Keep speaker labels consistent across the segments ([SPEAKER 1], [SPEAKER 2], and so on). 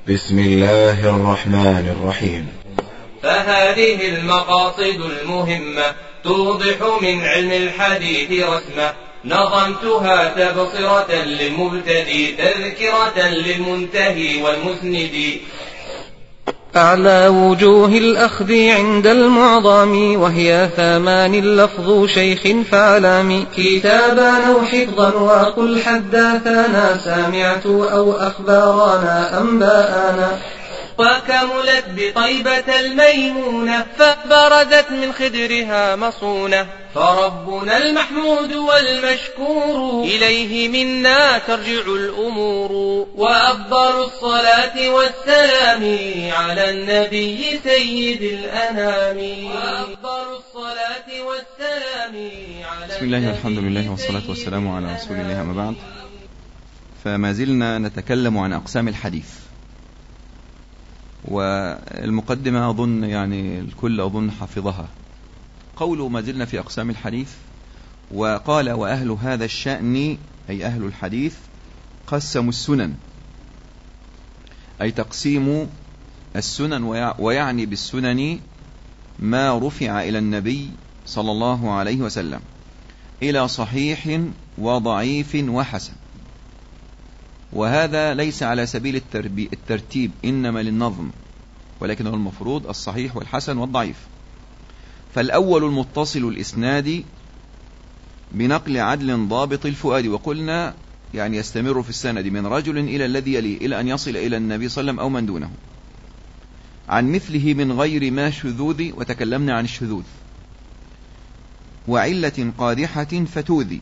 [SPEAKER 1] بسم الله الرحمن الرحيم.
[SPEAKER 2] فهذه المقاصد المهمة توضح من علم الحديث رسمة، نظمتها تبصرة للمبتدي تذكرة للمنتهي والمسند.
[SPEAKER 3] أعلى وجوه الأخذ عند المعظم وهي 8 لفظ شيخ فعلام، كتابا أو حفظا وقل حدثنا سمعت أو أخبارنا أنباءنا.
[SPEAKER 2] وكملت بطيبة الميمونة فبرزت من خدرها مصونة، فربنا المحمود والمشكور إليه منا ترجع الأمور. وأفضل الصلاة والسلام على النبي سيد الأنام. وأفضل الصلاة والسلام على
[SPEAKER 4] بسم الله والحمد لله والصلاة والسلام على رسول الله، أما بعد. فما زلنا نتكلم عن أقسام الحديث، والمقدمة أظن يعني الكل أظن حفظها. قوله ما زلنا في أقسام الحديث، وقال وأهل هذا الشأن أي أهل الحديث قسموا السنن، أي تقسيم السنن، ويعني بالسنن ما رفع إلى النبي صلى الله عليه وسلم إلى صحيح وضعيف وحسن. وهذا ليس على سبيل الترتيب، إنما للنظم، ولكن هو المفروض الصحيح والحسن والضعيف. فالأول المتصل الإسناد بنقل عدل ضابط الفؤاد، وقلنا يعني يستمر في السند من رجل إلى الذي يليه إلى أن يصل إلى النبي صلى الله عليه وسلم أو من دونه، عن مثله من غير ما شذوذ، وتكلمنا عن الشذوذ، وعلة قادحة فتوذي.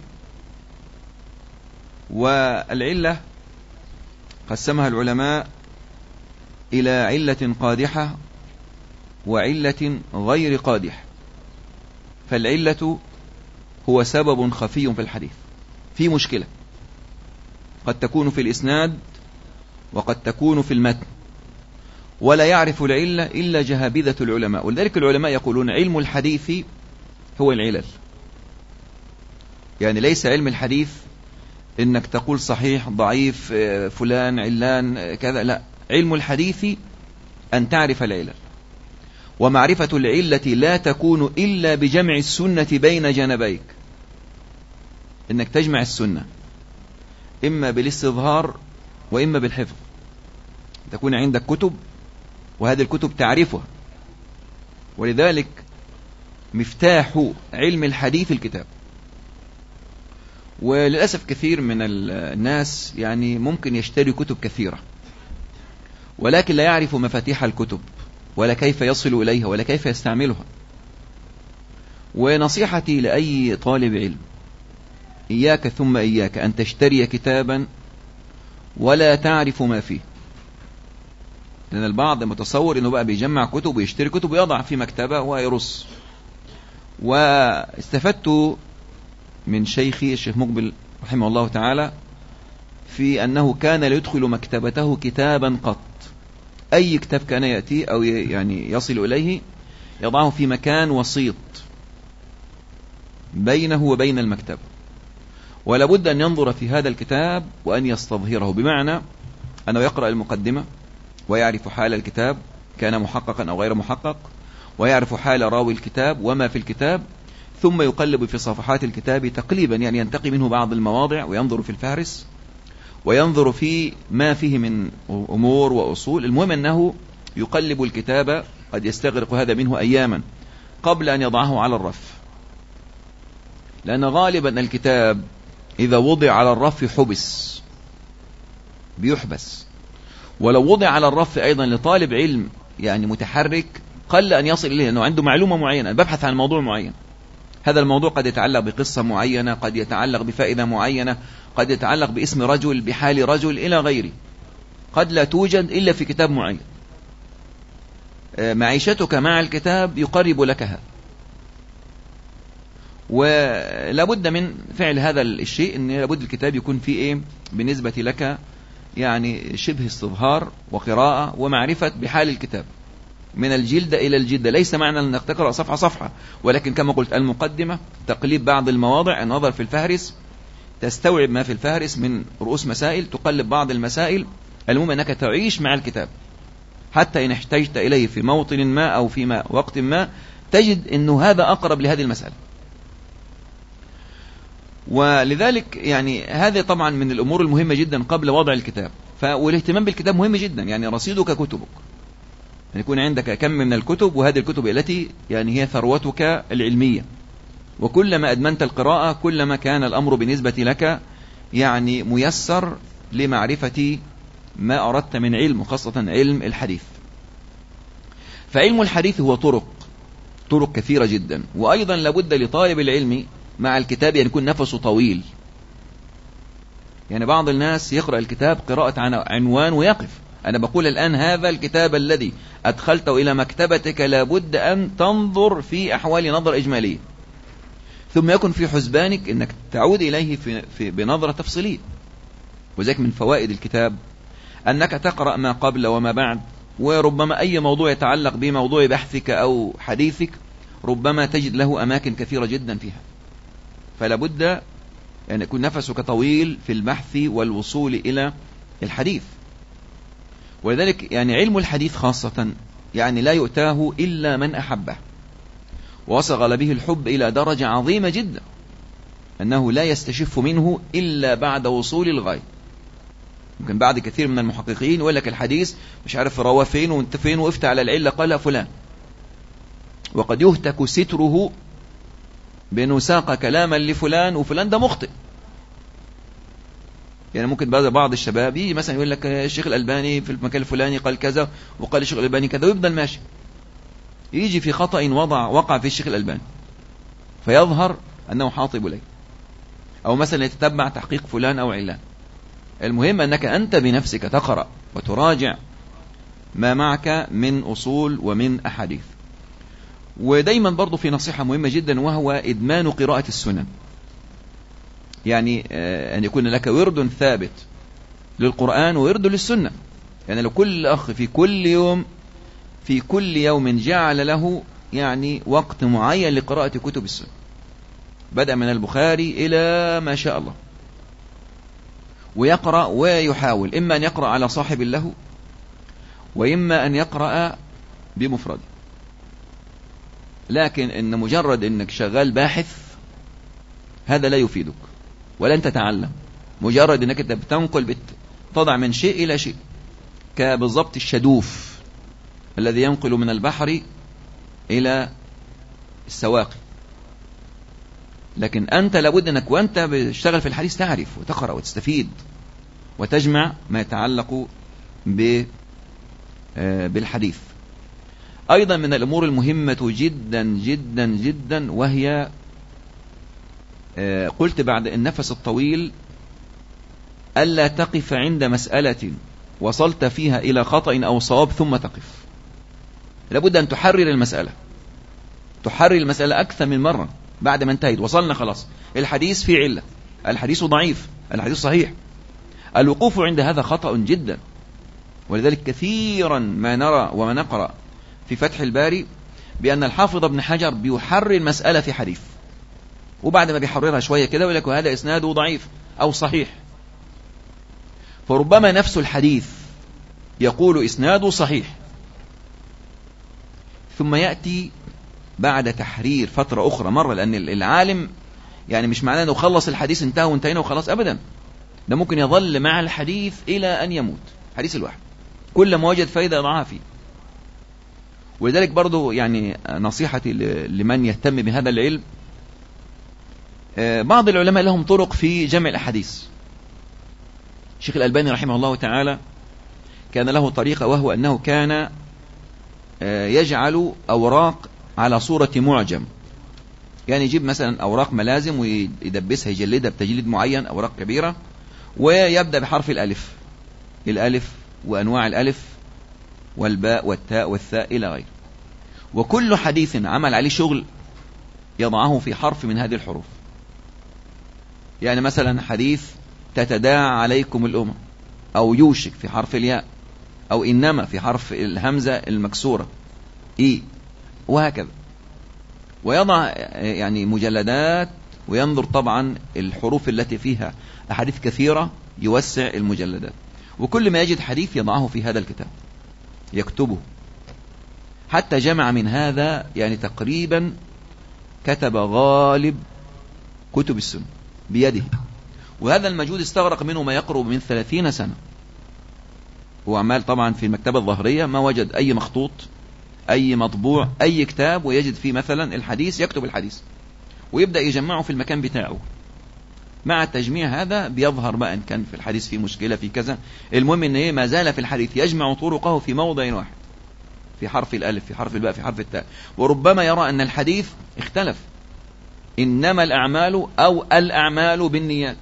[SPEAKER 4] والعلة قسمها العلماء إلى علة قادحة وعلة غير قادحة. فالعلة هو سبب خفي في الحديث، في مشكلة قد تكون في الإسناد وقد تكون في المتن، ولا يعرف العلة إلا جهابذة العلماء. ولذلك العلماء يقولون علم الحديث هو العلل. يعني ليس علم الحديث إنك تقول صحيح ضعيف فلان علان كذا، لا، علم الحديث أن تعرف العلل، ومعرفة العلة لا تكون إلا بجمع السنة بين جنبيك، إنك تجمع السنة إما بالاستظهار وإما بالحفظ. تكون عندك كتب وهذه الكتب تعرفها، ولذلك مفتاح علم الحديث الكتاب. وللأسف كثير من الناس يعني ممكن يشتري كتب كثيرة، ولكن لا يعرف مفاتيح الكتب ولا كيف يصل إليها ولا كيف يستعملها. ونصيحتي لأي طالب علم، إياك ثم إياك أن تشتري كتابا ولا تعرف ما فيه، لأن البعض متصور أنه بقى بيجمع كتب ويشتري كتب ويضع في مكتبة ويرص. واستفدت من شيخي الشيخ مقبل رحمه الله تعالى في أنه كان ليدخل مكتبته كتابا قط، أي كتاب كان يأتي أو يعني يصل إليه يضعه في مكان وسيط بينه وبين المكتبة، ولا بد أن ينظر في هذا الكتاب وأن يستظهره، بمعنى أنه يقرأ المقدمة ويعرف حال الكتاب كان محققا أو غير محقق، ويعرف حال راوي الكتاب وما في الكتاب، ثم يقلب في صفحات الكتاب تقليبا، يعني ينتقي منه بعض المواضع وينظر في الفهرس وينظر في ما فيه من أمور وأصول. المهم أنه يقلب الكتاب، قد يستغرق هذا منه أياما قبل أن يضعه على الرف، لأن غالبا الكتاب إذا وضع على الرف حبس، بيحبس. ولو وضع على الرف أيضا لطالب علم يعني متحرك قل أن يصل إليه، لأنه عنده معلومة معينة، ببحث عن موضوع معين. هذا الموضوع قد يتعلق بقصة معينة، قد يتعلق بفائدة معينة، قد يتعلق باسم رجل، بحال رجل، إلى غيره، قد لا توجد إلا في كتاب معين. معيشتك مع الكتاب يقرب لك هذا. ولابد من فعل هذا الشيء، أن لابد الكتاب يكون فيه إيه بالنسبة لك، يعني شبه استظهار وقراءة ومعرفة بحال الكتاب من الجلد إلى الجلد. ليس معنى أنك تقرأ صفحة صفحة، ولكن كما قلت المقدمة، تقليب بعض المواضع، النظر في الفهرس، تستوعب ما في الفهرس من رؤوس مسائل، تقلب بعض المسائل المهم أنك تعيش مع الكتاب، حتى إن احتجت إليه في موطن ما أو في وقت ما تجد أنه هذا أقرب لهذه المسألة. ولذلك يعني هذا طبعا من الأمور المهمة جدا قبل وضع الكتاب. والاهتمام بالكتاب مهم جدا، يعني رصيدك كتبك، يعني يكون عندك كم من الكتب، وهذه الكتب التي يعني هي ثروتك العلمية. وكلما أدمنت القراءة كلما كان الأمر بالنسبة لك يعني ميسر لمعرفة ما أردت من علم، وخاصة علم الحديث. فعلم الحديث هو طرق كثيرة جدا. وأيضا لابد لطالب العلم مع الكتاب أن يكون نفسه طويل. يعني بعض الناس يقرأ الكتاب قراءة عنوان ويقف. أنا بقول الآن هذا الكتاب الذي أدخلته إلى مكتبتك لابد أن تنظر في أحوال نظر إجمالية، ثم يكن في حسبانك أنك تعود إليه بنظرة تفصيلية. وذلك من فوائد الكتاب أنك تقرأ ما قبل وما بعد، وربما أي موضوع يتعلق بموضوع بحثك أو حديثك ربما تجد له أماكن كثيرة جدا فيها. فلا بد أن يكون نفسك طويل في البحث والوصول إلى الحديث. ولذلك يعني علم الحديث خاصة يعني لا يؤتاه إلا من أحبه، ووصل به الحب إلى درجة عظيمة جدا أنه لا يستشف منه إلا بعد وصول الغاية. ممكن بعد كثير من المحققين يقول لك الحديث مش عارف رواه فين وانت فين، وقفت على العلة قال فلان، وقد يهتك ستره بأنه ساق كلاما لفلان وفلان ده مخطئ. يعني ممكن بعض الشباب يجي مثلا يقول لك الشيخ الألباني في المكان الفلاني قال كذا، وقال الشيخ الألباني كذا، ويفضل ماشي، يجي في خطأ وقع في الشيخ الألباني فيظهر أنه حاطب إليه، أو مثلا يتتبع تحقيق فلان أو علان. المهم أنك أنت بنفسك تقرأ وتراجع ما معك من أصول ومن أحاديث. ودايما برضو في نصيحة مهمة جدا، وهو إدمان قراءة السنن. يعني أن يكون لك ورد ثابت للقرآن وورد للسنة. يعني لو كل أخ في كل يوم جعل له يعني وقت معين لقراءة كتب السنة، بدأ من البخاري إلى ما شاء الله، ويقرأ ويحاول إما أن يقرأ على صاحب له، وإما أن يقرأ بمفرده. لكن إن مجرد إنك شغال باحث هذا لا يفيدك ولن تتعلم. مجرد إنك بتنقل تضع من شيء إلى شيء، كبالضبط الشدوف الذي ينقل من البحر إلى السواقي. لكن أنت لابد أنك وأنت بتشتغل في الحديث تعرف وتقرأ وتستفيد وتجمع ما يتعلق بالحديث. أيضا من الأمور المهمة جدا جدا جدا، وهي قلت بعد النفس الطويل، ألا تقف عند مسألة وصلت فيها إلى خطأ أو صواب ثم تقف. لابد أن تحرر المسألة أكثر من مرة بعد ما انتهيت. وصلنا خلاص، الحديث فيه علة، الحديث ضعيف، الحديث صحيح. الوقوف عند هذا خطأ جدا. ولذلك كثيرا ما نرى وما نقرأ في فتح الباري بأن الحافظ ابن حجر بيحرر مسألة في حديث، وبعد ما بيحررها شوية كده يقول لك هذا إسناده ضعيف أو صحيح. فربما نفس الحديث يقول إسناده صحيح، ثم يأتي بعد تحرير فترة أخرى مرة، لأن العالم يعني مش معناه أنه خلص الحديث انتهى وانتهينا وخلاص أبدا، ده ممكن يظل مع الحديث إلى أن يموت، حديث الواحد كل ما وجد فايدة يضعها فيه. ولذلك برضو يعني نصيحتي لمن يهتم بهذا العلم، بعض العلماء لهم طرق في جمع الأحاديث. الشيخ الألباني رحمه الله تعالى كان له طريقة، وهو أنه كان يجعل أوراق على صورة معجم. يعني يجيب مثلا أوراق ملازم ويدبسها، يجلدها بتجليد معين، أوراق كبيرة، ويبدأ بحرف الألف وأنواع الألف والباء والتاء والثاء إلى غيره. وكل حديث عمل عليه شغل يضعه في حرف من هذه الحروف. يعني مثلا حديث تتداعى عليكم الأمم، أو يوشك في حرف الياء، أو إنما في حرف الهمزة المكسورة وهكذا. ويضع يعني مجلدات، وينظر طبعا الحروف التي فيها أحاديث كثيرة يوسع المجلدات. وكل ما يجد حديث يضعه في هذا الكتاب يكتبه، حتى جمع من هذا يعني تقريبا كتب غالب كتب السنة بيده. وهذا المجهود استغرق منه ما يقرب من 30 سنة. هو عمال طبعا في المكتبة الظهرية ما وجد أي مخطوط أي مطبوع أي كتاب ويجد فيه مثلا الحديث، يكتب الحديث ويبدأ يجمعه في المكان بتاعه. مع التجميع هذا بيظهر بقى إن كان في الحديث فيه مشكلة في كذا. المهم إن ما زال في الحديث يجمع طرقه في موضع واحد، في حرف الألف في حرف الباء في حرف التاء. وربما يرى أن الحديث اختلف، إنما الأعمال أو الأعمال بالنيات،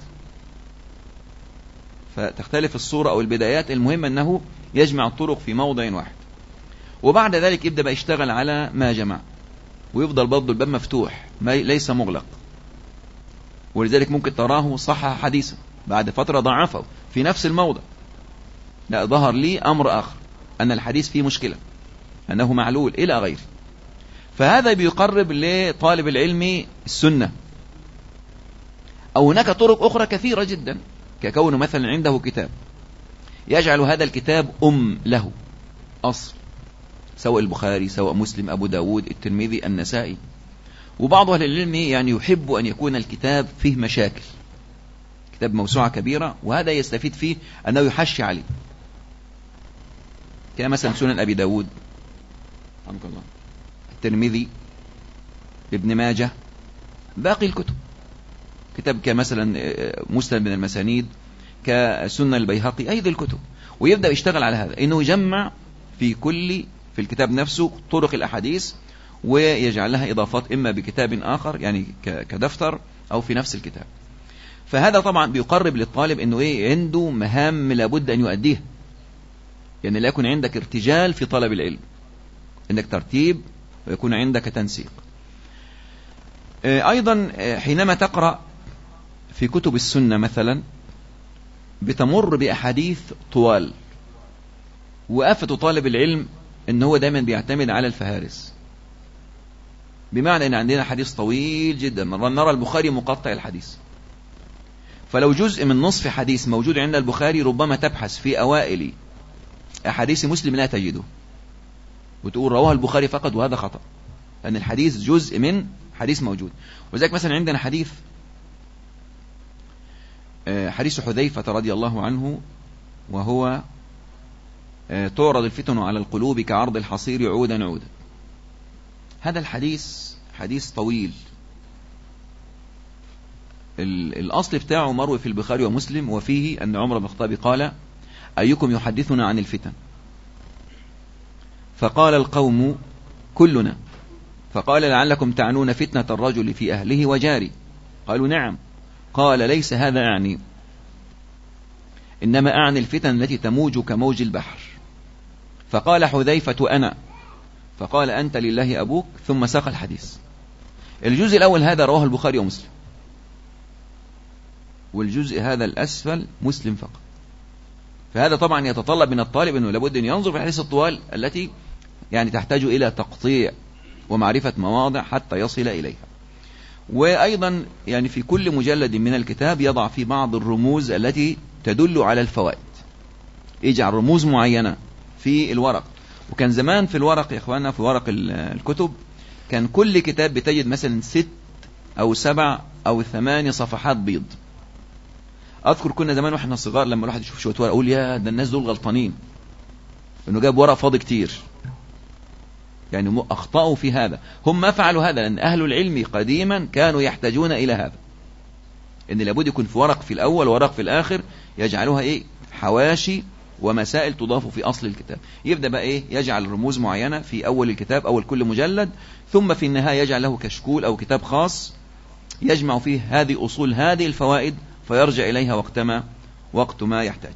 [SPEAKER 4] فتختلف الصورة أو البدايات. المهم أنه يجمع الطرق في موضع واحد، وبعد ذلك يبدأ بقى يشتغل على ما جمع، ويفضل برضه الباب مفتوح ليس مغلق. ولذلك ممكن تراه صحح حديثا بعد فترة ضعفه في نفس الموضع، لا ظهر لي أمر آخر أن الحديث فيه مشكلة، أنه معلول إلى غيره. فهذا بيقرب لطالب العلم السنة. أو هناك طرق أخرى كثيرة جدا، ككونه مثلا عنده كتاب يجعل هذا الكتاب له أصل، سواء البخاري سواء مسلم أبو داود الترمذي النسائي. وبعض أهل العلم يعني يحب أن يكون الكتاب فيه مشاكل، كتاب موسوعة كبيرة، وهذا يستفيد فيه أنه يحشي عليه، كمثلا سنن أبي داود رحمه الله، الترمذي، ابن ماجه، باقي الكتب، كتاب كمثلا مسند من المسانيد، كسنن البيهقي، أيضا الكتب. ويبدأ يشتغل على هذا، إنه يجمع في الكتاب نفسه طرق الأحاديث، ويجعل لها إضافات إما بكتاب آخر يعني كدفتر أو في نفس الكتاب. فهذا طبعا بيقرب للطالب إنه عنده مهام لابد أن يؤديها، يعني لا يكون عندك ارتجال في طلب العلم، عندك ترتيب ويكون عندك تنسيق. أيضا حينما تقرأ في كتب السنة مثلا بتمر بأحاديث طوال، وآفة طالب العلم إن هو دائما بيعتمد على الفهارس، بمعنى أن عندنا حديث طويل جدا، نرى البخاري مقطع الحديث، فلو جزء من نصف حديث موجود عند البخاري ربما تبحث في أوائل أحاديث مسلم لا تجده، وتقول رواه البخاري فقط، وهذا خطأ، لأن الحديث جزء من حديث موجود. وذلك مثلا عندنا حديث حذيفة رضي الله عنه، وهو تعرض الفتن على القلوب كعرض الحصير عودا عودا. هذا الحديث حديث طويل، الأصل بتاعه مروي في البخاري ومسلم، وفيه أن عمر بن الخطاب قال: أيكم يحدثنا عن الفتن؟ فقال القوم: كلنا. فقال: لعلكم تعنون فتنة الرجل في أهله وجاري. قالوا: نعم. قال: ليس هذا أعني، إنما أعني الفتن التي تموج كموج البحر. فقال حذيفة: أنا. فقال: أنت لله أبوك. ثم ساق الحديث. الجزء الأول هذا رواه البخاري ومسلم، والجزء هذا الأسفل مسلم فقط. فهذا طبعا يتطلب من الطالب أنه لابد أن ينظر في الحديث الطوال التي يعني تحتاج إلى تقطيع ومعرفة مواضع حتى يصل إليها. وأيضا يعني في كل مجلد من الكتاب يضع في بعض الرموز التي تدل على الفوائد، يجعل رموز معينة في الورق. وكان زمان في الورق يا إخواننا، في ورق الكتب، كان كل كتاب بتجد مثلا 6 أو 7 أو 8 صفحات بيض. أذكر كنا زمان واحنا صغار لما الواحد يشوف شوية ورق أقول: يا ده الناس دول غلطانين، إنه جاب ورق فاضي كتير، يعني أخطأوا في هذا. هم ما فعلوا هذا، لأن أهل العلم قديما كانوا يحتاجون إلى هذا، إن لابد يكون في ورق في الأول وورق في الآخر، يجعلوها حواشي ومسائل تضاف في أصل الكتاب. يبدأ بقى يجعل رموز معينة في أول الكتاب، أول كل مجلد، ثم في النهاية يجعل له كشكول أو كتاب خاص يجمع فيه هذه أصول هذه الفوائد، فيرجع إليها وقت ما يحتاج.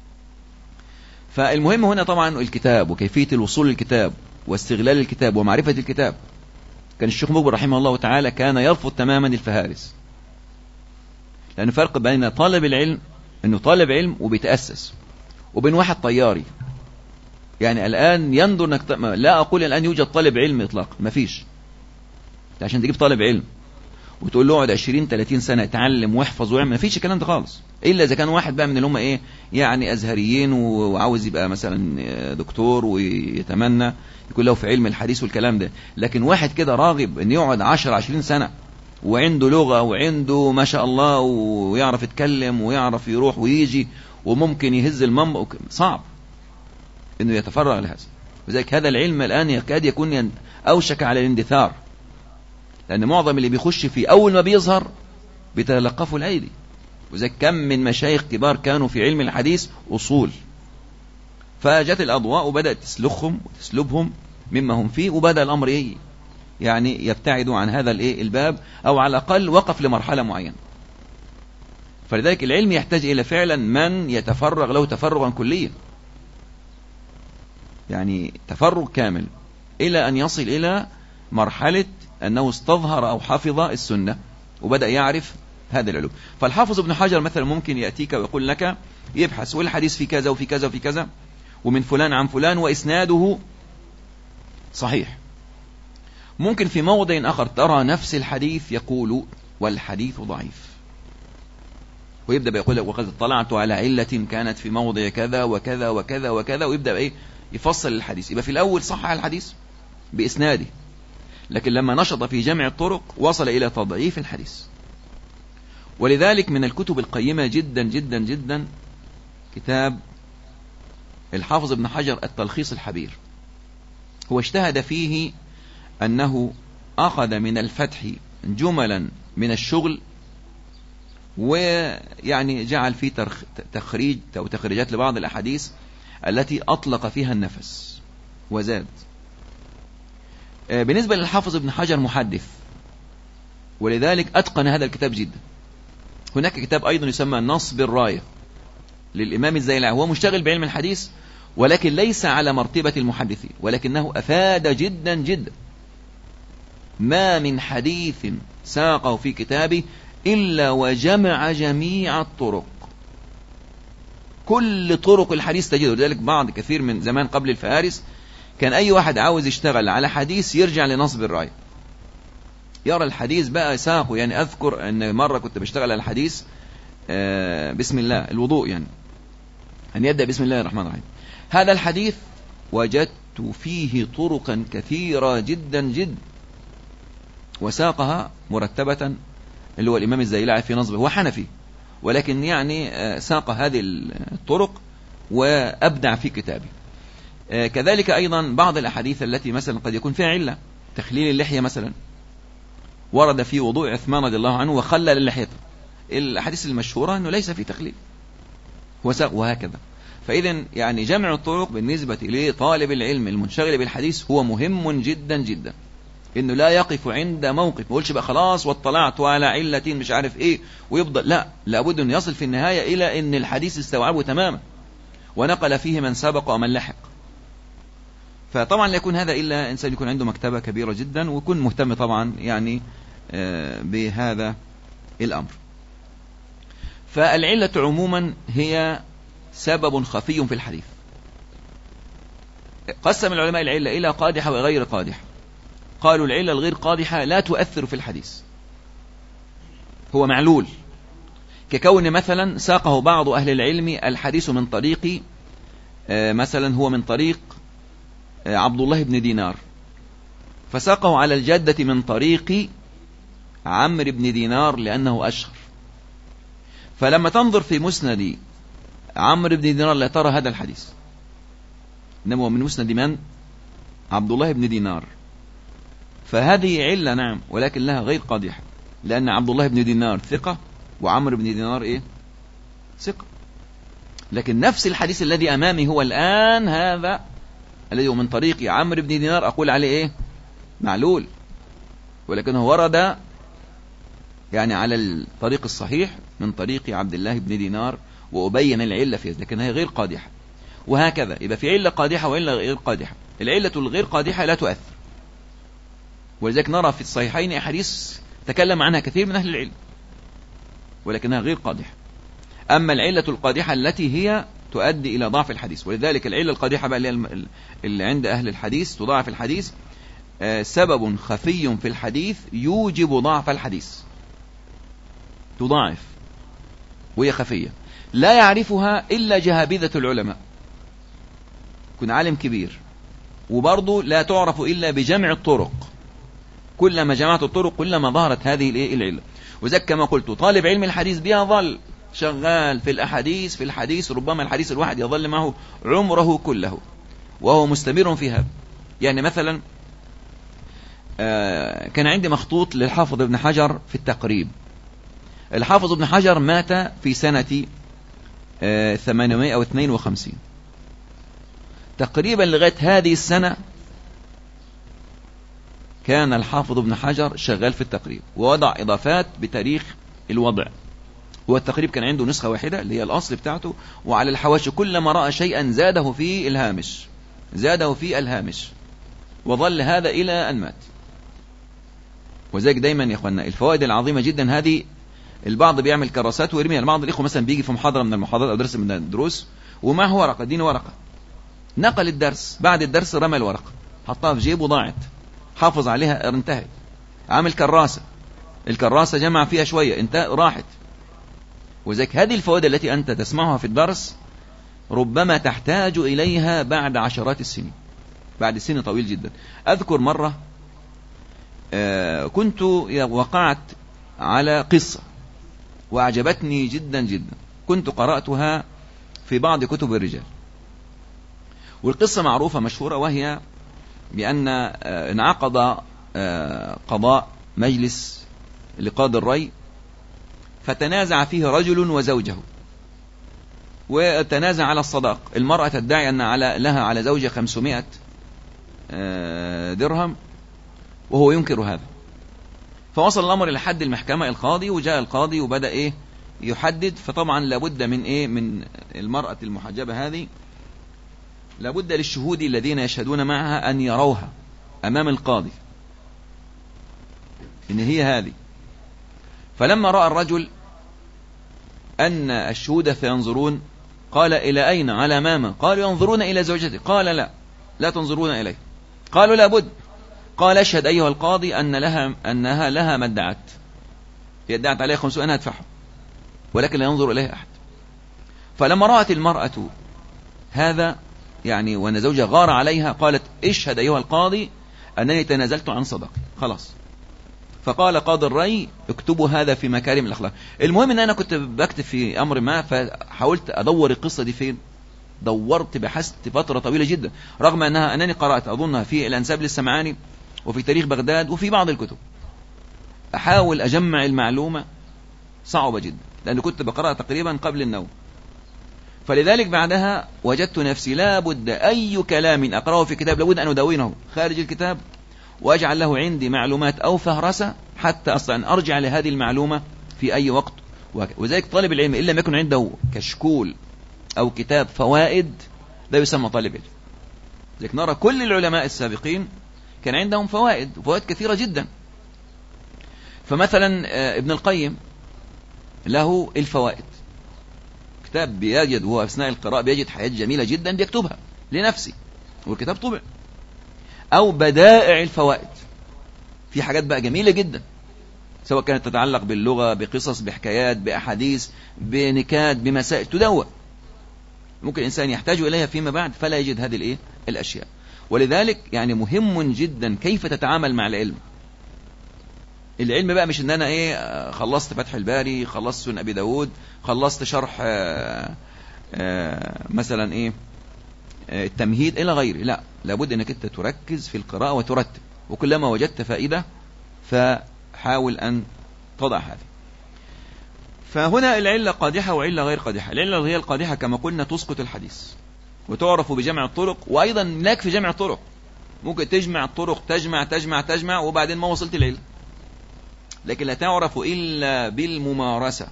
[SPEAKER 4] فالمهم هنا طبعا الكتاب وكيفية الوصول للكتاب واستغلال الكتاب ومعرفة الكتاب. كان الشيخ مقبل رحمه الله تعالى كان يرفض تماما الفهارس، لأن فرق بين طالب العلم أنه طالب علم وبيتأسس، وبين واحد طياري. يعني الآن ينظر لا أقول الآن يوجد طالب علم إطلاقا، ما فيش، عشان تجيب طالب علم. وتقول له اقعد 20-30 سنة اتعلم واحفظ ويعمل، مفيش الكلام ده خالص، إلا إذا كان واحد بقى من اللي هم إيه يعني أزهريين وعاوز يبقى مثلا دكتور ويتمنى يكون له في علم الحديث والكلام ده. لكن واحد كده راغب إن يقعد 10-20 سنة وعنده لغة وعنده ما شاء الله ويعرف يتكلم ويعرف يروح ويجي وممكن يهز المنبر، صعب إنه يتفرغ لهذا. وذلك هذا العلم الآن يكاد يكون أوشك على الاندثار، لأن معظم اللي بيخش فيه أول ما بيظهر بيتلقفوا الأيدي. وذلك كم من مشايخ كبار كانوا في علم الحديث أصول، فجت الأضواء وبدأت تسلخهم وتسلبهم مما هم فيه، وبدأ الأمر يعني يبتعدوا عن هذا الباب، أو على الأقل وقف لمرحلة معينة. فلذلك العلم يحتاج إلى فعلا من يتفرغ له تفرغا كليا، يعني تفرغ كامل، إلى أن يصل إلى مرحلة أنه استظهر أو حفظ السنة وبدأ يعرف هذا العلوم. فالحافظ ابن حجر مثلا ممكن يأتيك ويقول لك يبحث والحديث في كذا وفي كذا وفي كذا ومن فلان عن فلان وإسناده صحيح. ممكن في موضع آخر ترى نفس الحديث يقول والحديث ضعيف، ويبدأ يقول لك وقد اطلعت على علة كانت في موضع كذا وكذا وكذا وكذا، ويبدأ يفصل الحديث. يبقى في الأول صحح الحديث بإسناده، لكن لما نشط في جمع الطرق وصل إلى تضعيف الحديث. ولذلك من الكتب القيمة جدا جدا جدا كتاب الحافظ ابن حجر التلخيص الحبير. هو اجتهد فيه أنه أخذ من الفتح جملا من الشغل، ويعني جعل فيه تخريج أو تخريجات لبعض الأحاديث التي أطلق فيها النفس وزاد. بالنسبة للحافظ ابن حجر محدث، ولذلك أتقن هذا الكتاب جدا. هناك كتاب أيضا يسمى نصب الراية للإمام الزيلعي، هو مشتغل بعلم الحديث ولكن ليس على مرتبة المحدثين، ولكنه أفاد جدا جدا. ما من حديث ساقه في كتابه إلا وجمع جميع الطرق، كل طرق الحديث تجده. لذلك بعض كثير من زمان قبل الفهارس كان أي واحد عاوز يشتغل على حديث يرجع لنصب الراية، يرى الحديث بقى ساقه. يعني أذكر أن مرة كنت بشتغل على الحديث بسم الله الوضوء، يعني أن يبدأ بسم الله الرحمن الرحيم. هذا الحديث وجدت فيه طرقا كثيرة جدا جدا، وساقها مرتبة، اللي هو الإمام الزيلعي في نصبه، هو حنفي ولكن يعني ساق هذه الطرق وأبدع في كتابه. كذلك أيضا بعض الأحاديث التي مثلا قد يكون فيها علة، تخليل اللحية مثلا، ورد في وضوء عثمان رضي الله عنه وخلل لحيته. الأحاديث المشهورة أنه ليس في تخليل، وهكذا. فإذا يعني جمع الطرق بالنسبة لطالب العلم المنشغل بالحديث هو مهم جدا جدا، إنه لا يقف عند موقف، ما يقولش بقى خلاص واطلعت على علة مش عارف إيه ويفضل، لا، لابد أن يصل في النهاية إلى أن الحديث استوعبه تماما ونقل فيه من سبق ومن لحق. فطبعا لا يكون هذا إلا إنسان يكون عنده مكتبة كبيرة جدا ويكون مهتم طبعا يعني بهذا الأمر. فالعلة عموما هي سبب خفي في الحديث. قسم العلماء العلة إلى قادحة وغير قادحة. قالوا العلة الغير قادحة لا تؤثر في الحديث، هو معلول، ككون مثلا ساقه بعض أهل العلم الحديث من طريق مثلا هو من طريق عبد الله بن دينار، فساقه على الجدة من طريق عمرو بن دينار لأنه أشهر. فلما تنظر في مسند عمرو بن دينار لا ترى هذا الحديث، إنما هو من مسند من؟ عبد الله بن دينار. فهذه علة نعم، ولكن لها غير قادحة، لأن عبد الله بن دينار ثقة وعمرو بن دينار ثقة. لكن نفس الحديث الذي أمامي هو الآن هذا الذي هو من طريق عمرو بن دينار أقول عليه معلول، ولكنه ورد يعني على الطريق الصحيح من طريق عبد الله بن دينار، وأبين العلة فيه، لكنها غير قادحة. وهكذا يبقى في علة قادحة وعلة غير قادحة. العلة الغير قادحة لا تؤثر، ولذلك نرى في الصحيحين أحاديث تكلم عنها كثير من أهل العلم ولكنها غير قادحة. أما العلة القادحة التي هي تؤدي إلى ضعف الحديث، ولذلك العلة القادحة بقى اللي عند أهل الحديث تضاعف الحديث، سبب خفي في الحديث يوجب ضعف الحديث. تضاعف وهي خفية، لا يعرفها إلا جهابذة العلماء، كن عالم كبير، وبرضه لا تعرف إلا بجمع الطرق، كلما جمعت الطرق كلما ظهرت هذه العلة. وذلك كما قلت طالب علم الحديث بها ظل شغال في الحديث، ربما الحديث الواحد يظل معه عمره كله وهو مستمر في هذا. يعني مثلا كان عندي مخطوط للحافظ ابن حجر في التقريب. الحافظ ابن حجر مات في سنة 852 تقريبا. لغاية هذه السنة كان الحافظ ابن حجر شغال في التقريب ووضع إضافات بتاريخ الوضع. هو التقريب كان عنده نسخة واحدة اللي هي الأصل بتاعته، وعلى الحواشي كلما رأى شيئا زاده في الهامش، وظل هذا إلى أن مات. وذلك دايما يا أخوانا الفوائد العظيمة جدا هذه، البعض بيعمل كراسات ويرميها. البعض الإخوة مثلا بيجي في محاضرة من المحاضرات أو درس من الدروس ومعه ورقة، دين ورقة، نقل الدرس، بعد الدرس رمى الورقة، حطها في جيبه ضاعت، حافظ عليها انتهت. عامل الكراسة جمع فيها شوية راحت. وذلك هذه الفوائد التي أنت تسمعها في الدرس ربما تحتاج إليها بعد عشرات السنين، بعد سن طويل جدا. أذكر مرة كنت وقعت على قصة وأعجبتني جدا جدا، كنت قرأتها في بعض كتب الرجال، والقصة معروفة مشهورة، وهي بأن انعقد قضاء مجلس لقاضي الري، فتنازع فيه رجل وزوجه، وتنازع على الصداق. المرأة تدعي أن لها على زوجها 500 درهم وهو ينكر هذا. فوصل الأمر إلى حد المحكمة القاضي، وجاء القاضي وبدأ يحدد. فطبعا لابد من المرأة المحجبة هذه، لابد للشهود الذين يشهدون معها أن يروها أمام القاضي إن هي هذه. فلما رأى الرجل أن الشهود سينظرون قال إلى أين؟ على ماما؟ قالوا ينظرون إلى زوجته. قال لا تنظرون إليه. قالوا لابد. قال اشهد أيها القاضي أنها لها ما ادعت، هي ادعت عليه 500 أنا أدفعه، ولكن لا ينظر إليه أحد. فلما رأت المرأة هذا يعني وأن زوجها غار عليها، قالت اشهد أيها القاضي أنني تنازلت عن صداقي، خلاص. فقال قاضي الري اكتبوا هذا في مكارم الأخلاق. المهم أن أنا كنت بكتب في أمر ما، فحاولت أدور القصة دي فين. بحثت فترة طويلة جدا، رغم أنني قرأت أظنها في الأنساب للسمعاني وفي تاريخ بغداد وفي بعض الكتب. أحاول أجمع المعلومة صعبة جدا، لأن كنت بقرأ تقريبا قبل النوم. فلذلك بعدها وجدت نفسي لابد أي كلام أقرأه في كتاب لابد أن أدونته خارج الكتاب، وأجعل له عندي معلومات أو فهرسة حتى أستطيع أن أرجع لهذه المعلومة في أي وقت. وذلك طالب العلم إن لم يكن عنده كشكول أو كتاب فوائد لا يسمى طالب علم. لذلك نرى كل العلماء السابقين كان عندهم فوائد كثيرة جدا. فمثلا ابن القيم له الفوائد، كتاب بيجد وهو أثناء القراءة بيجد حاجات جميلة جدا بيكتبها لنفسه، والكتاب طبع. أو بدائع الفوائد، في حاجات بقى جميلة جدا سواء كانت تتعلق باللغة، بقصص، بحكايات، بأحاديث، بنكات، بمسائل تدون، ممكن الإنسان يحتاج إليها فيما بعد فلا يجد هذه الأشياء. ولذلك يعني مهم جدا كيف تتعامل مع العلم. العلم بقى مش ان انا خلصت فتح الباري، خلصت سنن ابي داود، خلصت شرح مثلا التمهيد الى غيره. لا، لابد انك انت تركز في القراءة وترتب، وكلما وجدت فائدة فحاول ان تضع هذه. فهنا العلة قادحة وعلة غير قادحة. العلة هي القادحة كما قلنا تسقط الحديث، وتعرف بجمع الطرق، وايضا لك في جمع الطرق ممكن تجمع الطرق، تجمع وبعدين ما وصلت العلة، لكن لا تعرف إلا بالممارسة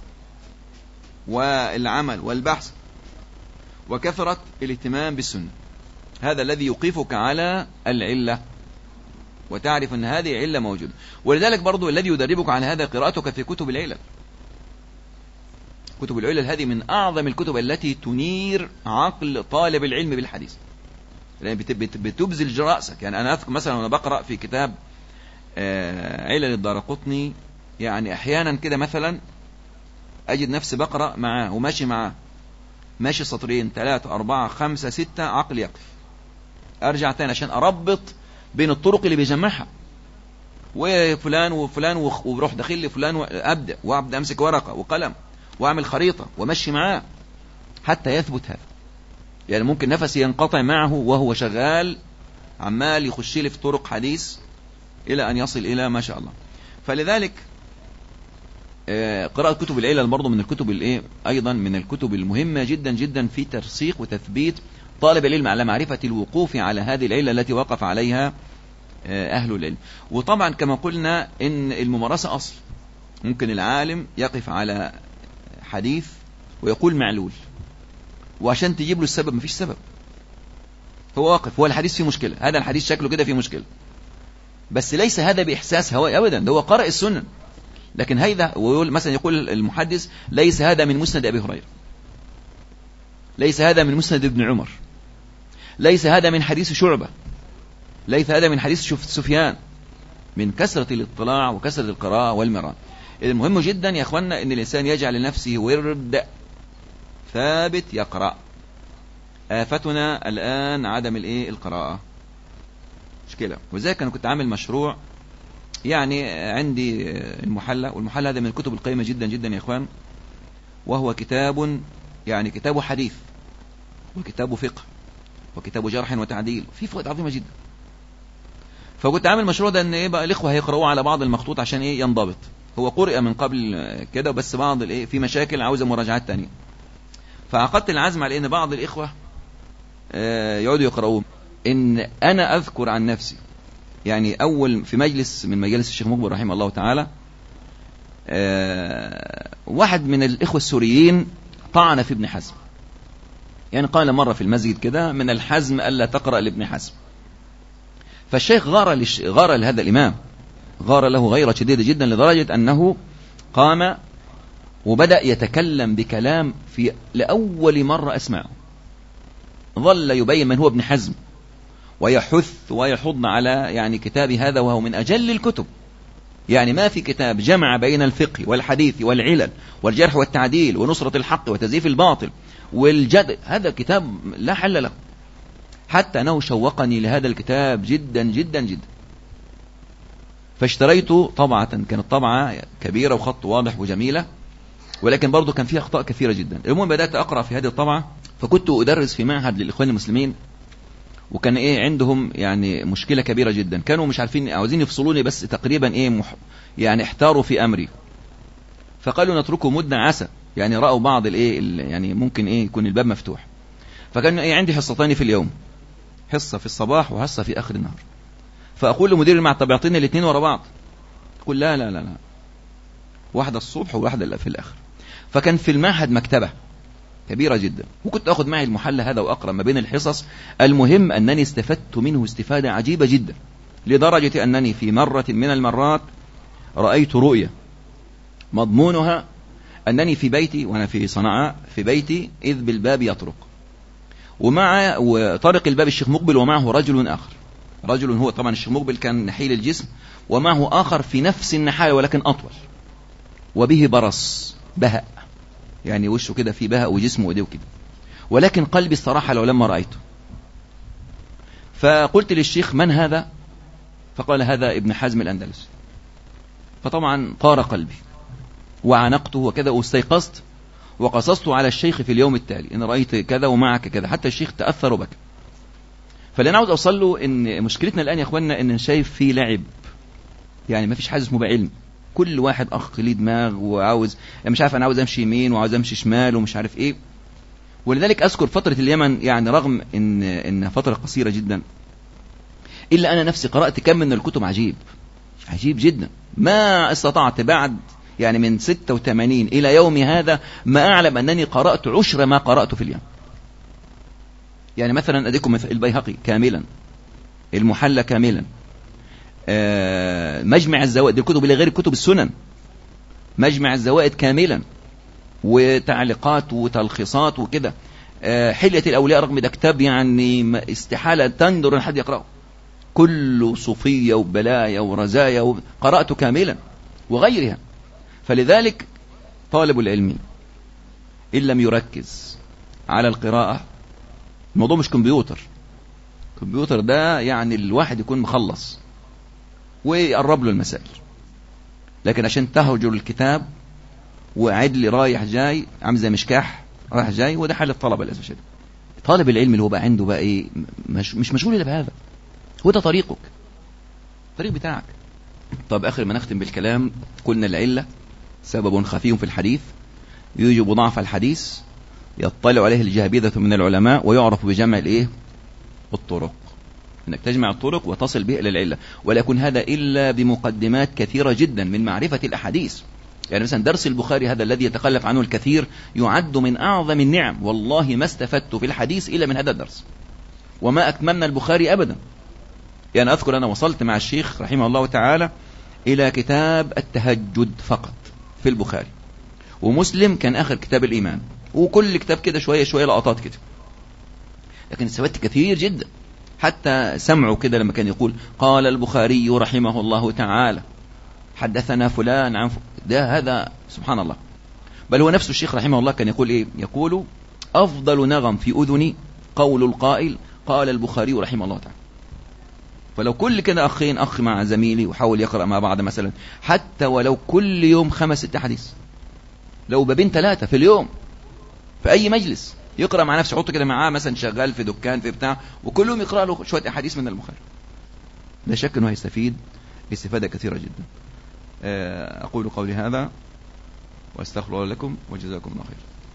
[SPEAKER 4] والعمل والبحث وكثرة الاهتمام بالسنة. هذا الذي يوقفك على العلة وتعرف أن هذه علة موجودة. ولذلك برضو الذي يدربك على هذا قراءتك في كتب العلل. كتب العلل هذه من أعظم الكتب التي تنير عقل طالب العلم بالحديث، لأن بتبذل رأسك. يعني أنا أذكر مثلا وأنا بقرأ في كتاب علل الدارقطني، يعني أحيانا كده مثلا أجد نفسي بقرأ معاه وماشي معاه، ماشي سطرين 3 4 5 6 عقل يقف، أرجع تاني عشان أربط بين الطرق اللي بيجمعها، وفلان وفلان وبروح داخل لي فلان وأبدأ أمسك ورقة وقلم وأعمل خريطة ومشي معاه حتى يثبت هذا. يعني ممكن نفسي ينقطع معه وهو شغال عمال يخش لي في طرق حديث إلى أن يصل إلى ما شاء الله. فلذلك قراءة كتب العلل برضو من الكتب أيضا من الكتب المهمة جدا جدا في ترسيخ وتثبيت طالب العلم على معرفة الوقوف على هذه العلة التي وقف عليها أهل العلم. وطبعا كما قلنا إن الممارسة أصل، ممكن العالم يقف على حديث ويقول معلول، وعشان تجيب له السبب مفيش سبب، هو واقف، هو الحديث فيه مشكلة، هذا الحديث شكله كده فيه مشكلة، بس ليس هذا بإحساس هوائي أبدا، ده هو قرأ السنة. لكن هذا مثلا يقول المحدث ليس هذا من مسند أبي هريرة، ليس هذا من مسند ابن عمر، ليس هذا من حديث شعبة، ليس هذا من حديث سفيان، من كثرة الاطلاع وكثرة القراءة والمراء. المهم جدا يا أخوانا أن الإنسان يجعل لنفسه ورد ثابت يقرأ. آفتنا الآن عدم القراءة مشكلة. وذلك أنا كنت عامل مشروع يعني عندي المحلى، والمحلى هذا من الكتب القيمة جدا جدا يا إخوان، وهو كتاب يعني كتاب حديث وكتاب فقه وكتاب جرح وتعديل، في فوائد عظيمة جدا. فكنت عامل مشروع ده ان بقى الاخوه هيقرأوه على بعض المخطوط عشان ينضبط. هو قرئ من قبل كده بس بعض في مشاكل عاوزه مراجعات تانية. فعقدت العزم على ان بعض الاخوه يقعدوا يقرأوه. ان انا اذكر عن نفسي يعني اول في مجلس من مجالس الشيخ مقبل رحمه الله تعالى، واحد من الاخوه السوريين طعن في ابن حزم، يعني قال مرة في المسجد كده من الحزم ألا تقرأ لابن حزم. فالشيخ غار لهذا الإمام، غار له غيرة شديدة جدا لدرجة أنه قام وبدأ يتكلم بكلام في لأول مرة أسمعه، ظل يبين من هو ابن حزم ويحث ويحض على يعني كتاب هذا وهو من أجل الكتب، يعني ما في كتاب جمع بين الفقه والحديث والعلل والجرح والتعديل ونصرة الحق وتزييف الباطل والجدل، هذا كتاب لا حل له. حتى أنه شوقني لهذا الكتاب جدا جدا جدا، فاشتريت طبعة، كانت طبعة كبيرة وخط واضح وجميلة، ولكن برضو كان فيها أخطاء كثيرة جدا. المهم بدأت أقرأ في هذه الطبعة، فكنت أدرس في معهد للإخوان المسلمين، وكان عندهم يعني مشكلة كبيرة جدا، كانوا مش عارفين، عاوزين يفصلوني بس تقريبا يعني احتاروا في أمري، فقالوا نتركه مدة عسى، يعني رأوا بعض يعني ممكن يكون الباب مفتوح. فكان عندي حصتين في اليوم، حصة في الصباح وحصة في آخر النهار. فأقول لمدير المعهد طب يعطيني الاثنين ورا بعض، يقول لا لا لا لا، واحدة الصبح وواحدة في الآخر. فكان في المعهد مكتبة كبيرة جدا، وكنت أخذ معي المحلى هذا وأقرأ ما بين الحصص. المهم أنني استفدت منه استفادة عجيبة جدا، لدرجة أنني في مرة من المرات رأيت رؤية مضمونها أنني في بيتي، وأنا في صنعاء في بيتي، إذ بالباب يطرق، وطرق الباب الشيخ مقبل ومعه رجل آخر، رجل هو طبعا الشيخ مقبل كان نحيل الجسم، ومعه آخر في نفس النحاية ولكن أطول، وبه برص بهاء، يعني وشه كده في بهاء وجسمه وإيديه كده، ولكن قلبي الصراحة لو لما رأيته. فقلت للشيخ من هذا؟ فقال هذا ابن حزم الأندلسي. فطبعا طار قلبي وعانقته وكذا، واستيقظت وقصصت على الشيخ في اليوم التالي إن رأيت كذا ومعك كذا، حتى الشيخ تأثر وبكى. فلأنا عاوز أوصل له إن مشكلتنا الآن يا أخوانا إن شايف فيه لعب، يعني ما فيش حاجة اسمه بعلم، كل واحد أخ ليه دماغ وعاوز مش عارف، أنا عاوز أمشي يمين وعاوز أمشي شمال ومش عارف إيه. ولذلك أذكر فترة اليمن، يعني رغم إن فترة قصيرة جدا، إلا أنا نفسي قرأت كم من الكتب عجيب عجيب جدا، ما استطعت بعد يعني من 86 إلى يوم هذا ما أعلم أنني قرأت 10 ما قرأت في اليوم. يعني مثلا أديكم مثل البيهقي كاملا، المحلى كاملا، مجمع الزوائد، دي الكتب اللي غير كتب السنن، مجمع الزوائد كاملا وتعليقات وتلخيصات وكده، حلية الأولياء، رغم ده كتاب يعني استحالة تندر أن حد يقرأه، كله صوفية وبلايا ورزايا قرأته كاملا وغيرها. فلذلك طالب العلم إن لم يركز على القراءة، الموضوع مش كمبيوتر ده يعني الواحد يكون مخلص ويقرب له المسائل، لكن عشان تهجر الكتاب وقاعد لي رايح جاي عامل زي مشكاح رايح جاي، وده حال الطلبة للأسف الشديد. طالب العلم اللي هو بقى عنده بقى ايه، مش مشغول الا بهذا، هو ده طريقك، الطريق بتاعك. طب آخر ما نختم بالكلام، قلنا العلة سبب خفي في الحديث يوجب ضعف الحديث، يطلع عليه الجهابذة من العلماء، ويعرف بجمع الايه، الطرق، انك تجمع الطرق وتصل به الى العلة. ولا يكون هذا الا بمقدمات كثيرة جدا من معرفة الاحاديث. يعني مثلا درس البخاري هذا الذي يتخلف عنه الكثير يعد من اعظم النعم، والله ما استفدت في الحديث الا من هذا الدرس، وما اكملنا البخاري ابدا. يعني اذكر انا وصلت مع الشيخ رحمه الله تعالى الى كتاب التهجد فقط في البخاري، ومسلم كان اخر كتاب الايمان، وكل كتاب كده شوية شوية لقطات كده، لكن استفدت كثير جدا. حتى سمعوا كده لما كان يقول قال البخاري رحمه الله تعالى حدثنا فلان عن ده، هذا سبحان الله. بل هو نفس الشيخ رحمه الله كان يقول ايه، يقول افضل نغم في اذني قول القائل قال البخاري رحمه الله تعالى. فلو كل كده اخ مع زميلي وحاول يقرأ مع بعض مثلا، حتى ولو كل يوم 5-6 حديث، لو بابين 3 في اليوم في اي مجلس يقرأ مع نفسه، يحط كده معاه مثلا شغال في دكان في بتاع، وكلهم يقرأ له شوية احاديث من البخاري، لا شك انه هيستفيد استفادة كثيرة جدا. اقول قولي هذا واستغفر الله لكم وجزاكم الله خير.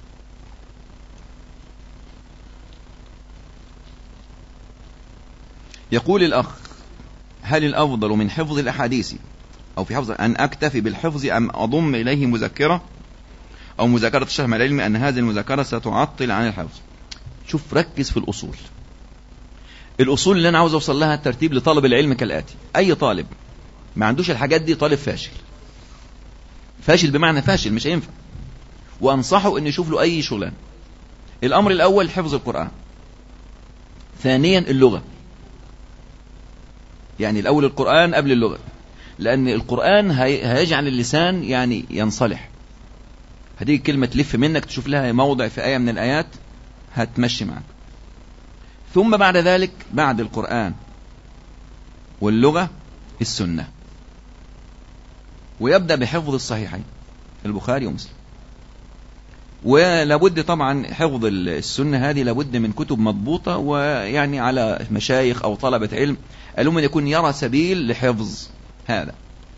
[SPEAKER 4] يقول الأخ: هل الأفضل من حفظ الأحاديث أو في حفظ أن أكتفي بالحفظ أم أضم إليه مذكرة أو مذاكرة الشرح مع العلم أن هذه المذاكرة ستعطل عن الحفظ؟ شوف، ركز في الأصول اللي أنا عاوز أوصل لها. الترتيب لطالب العلم كالآتي: أي طالب ما عندوش الحاجات دي طالب فاشل بمعنى فاشل، مش هينفع. وأنصحه أن يشوف له أي شغلان. الأمر الأول حفظ القرآن، ثانيا اللغة، يعني الأول القرآن قبل اللغة، لأن القرآن هيجعل اللسان يعني ينصلح. هتيجي كلمة تلف منك تشوف لها موضع في آية من الآيات هتمشي معك. ثم بعد ذلك بعد القرآن واللغة السنة، ويبدأ بحفظ الصحيحين البخاري ومسلم. ولابد طبعا حفظ السنة هذه لابد من كتب مضبوطة، ويعني على مشايخ أو طلبة علم قالوا من يكون يرى سبيل لحفظ هذا.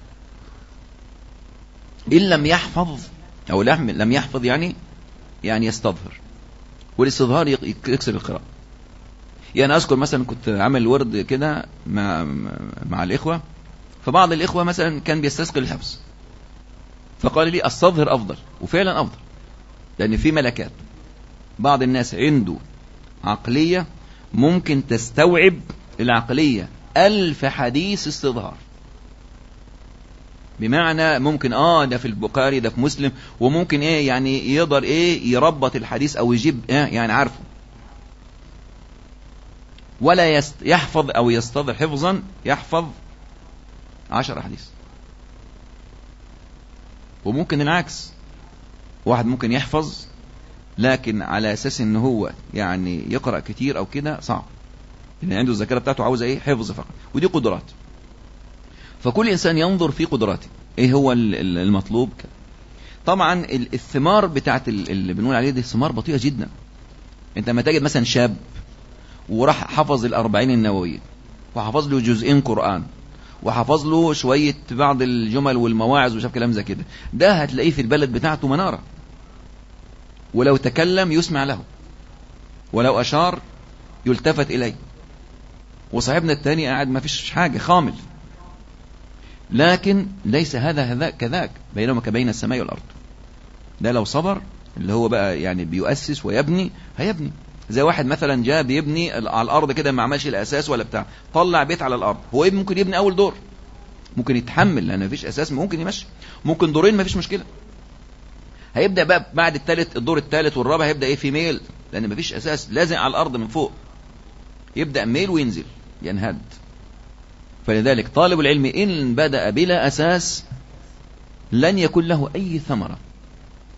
[SPEAKER 4] إن لم يحفظ أو لم يحفظ يعني يستظهر، والاستظهار يكسر القراءة. يعني أذكر مثلا كنت عمل ورد كده مع الإخوة، فبعض الإخوة مثلا كان بيستثقل الحفظ، فقال لي استظهر أفضل، وفعلا أفضل، لأن في ملكات. بعض الناس عنده عقلية ممكن تستوعب العقلية 1000 حديث استظهار، بمعنى ممكن ده في البخاري ده في مسلم، وممكن يعني يقدر يربط الحديث أو يجيب يعني عارفه، ولا يحفظ أو يستظهر حفظا يحفظ 10 حديث. وممكن العكس، واحد ممكن يحفظ لكن على أساس إن هو يعني يقرأ كتير أو كده صعب، لأن عنده الذاكرة بتاعته عاوزة حفظ فقط، ودي قدرات. فكل إنسان ينظر في قدراته إيه هو المطلوب. طبعا الثمار بتاعت اللي بنقول عليه دي ثمار بطيئة جدا. أنت ما تجد مثلا شاب وراح حفظ 40 النووية، وحفظ له جزئين قرآن، وحفظ له شوية بعض الجمل والمواعظ وشاف كلام زي كده، ده هتلاقيه في البلد بتاعته منارة، ولو تكلم يسمع له، ولو أشار يلتفت إليه. وصاحبنا الثاني قاعد ما فيش حاجة، خامل. لكن ليس هذا كذاك، بينما كبين السماء والأرض. ده لو صبر، اللي هو بقى يعني بيؤسس ويبني، هيبني. زي واحد مثلا جاء بيبني على الأرض كده، ما عملش الأساس ولا بتاع، طلع بيت على الأرض، هو ممكن يبني أول دور، ممكن يتحمل لأن ما فيش أساس، ممكن يمشي، ممكن دورين ما فيش مشكلة. هيبدأ بقى بعد الدور الثالث والرابع هيبدأ في ميل، لأن ما فيش أساس، لازق على الأرض من فوق، يبدأ ميل وينزل ينهد. فلذلك طالب العلم إن بدأ بلا أساس لن يكون له أي ثمرة،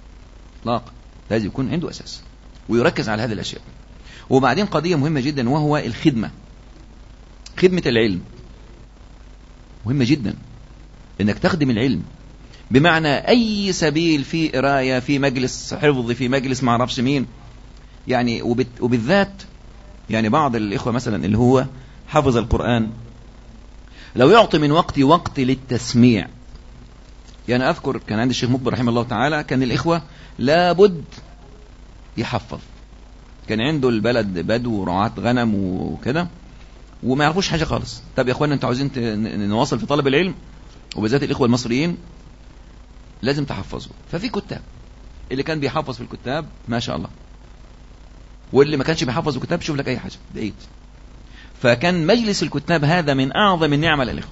[SPEAKER 4] إطلاقا، لازم يكون عنده أساس ويركز على هذه الأشياء. وبعدين قضية مهمة جدا وهو الخدمة، خدمة العلم مهمة جدا، إنك تخدم العلم بمعنى أي سبيل، في قراية، في مجلس حفظ، في مجلس ما اعرفش مين يعني. وبالذات يعني بعض الإخوة مثلا اللي هو حفظ القرآن لو يعطي من وقت للتسميع. يعني أذكر كان عند الشيخ مقبل رحمه الله تعالى كان الإخوة لابد يحفظ، كان عنده البلد بدو ورعاة غنم وكده وما يعرفوش حاجة خالص. طب يا أخوانا أنتوا عاوزين نواصل في طلب العلم، وبالذات الإخوة المصريين لازم تحفظوا. ففي كتاب، اللي كان بيحفظ في الكتاب ما شاء الله، واللي ما كانش بيحفظ الكتاب شوف لك أي حاجة بعيد. فكان مجلس الكتاب هذا من أعظم النعمة للإخوة.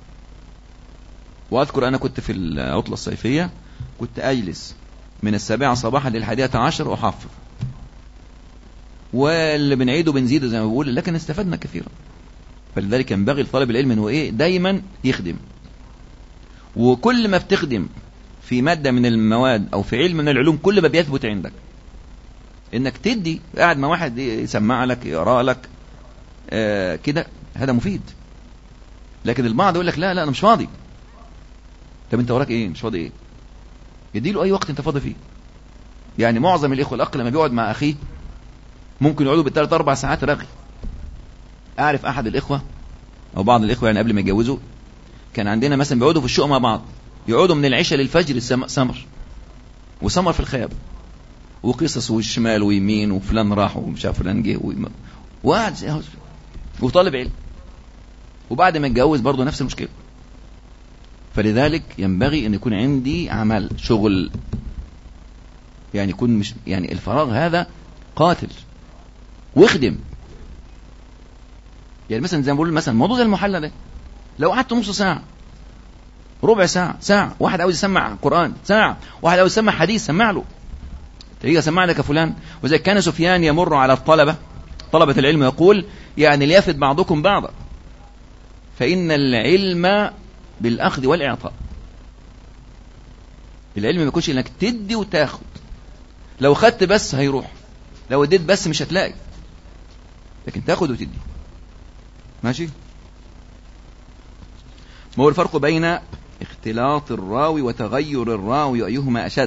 [SPEAKER 4] وأذكر أنا كنت في العطلة الصيفية كنت أجلس من 7 صباحا ل11 وأحفظ، واللي بنعيده بنزيده زي ما بقول، لكن استفدنا كثيرا. فلذلك ينبغي لطالب العلم أنه إيه دايما يخدم، وكل ما بتخدم في مادة من المواد أو في علم من العلوم كل ما بيثبت عندك إنك تدي. قاعد مع واحد يسمع لك يقرأ لك كده، هذا مفيد. لكن البعض يقول لك لا أنا مش فاضي. طب أنت وراك إيه؟ مش فاضي إيه؟ يديله أي وقت أنت فاضي فيه. يعني معظم الإخوة الأخ لما بيقعد مع أخيه ممكن يقعدوا ب3-4 ساعات رغي. أعرف أحد الإخوة أو بعض الإخوة يعني قبل ما يتجوزوا كان عندنا مثلا بيقعدوا في الشقة مع بعض، يقعدوا من العشاء للفجر سمر وسمر في الخياب وقصص والشمال ويمين وفلان راح ومش عارف فلان جه وقعد وطالب علم. وبعد ما يتجوز برضه نفس المشكلة. فلذلك ينبغي أن يكون عندي عمل شغل، يعني يكون مش يعني الفراغ هذا قاتل، واخدم. يعني مثلا زي ما بقول مثلا موضوع زي المحلى ده، لو قعدت نص ساعة، ربع ساعة، واحد عاوز يسمع قرآن ساعة، واحد عاوز يسمع حديث سمع له، تيجي سمع لك فلان. وزي كان سفيان يمر على طلبة العلم يقول يعني ليفد بعضكم بعضا، فإن العلم بالأخذ والإعطاء. العلم ما يكونش إنك تدي وتاخد، لو خدت بس هيروح، لو اديت بس مش هتلاقي، لكن تاخد وتدي. ماشي؟ ما هو الفرق بين اختلاط الراوي وتغير الراوي أيهما أشد؟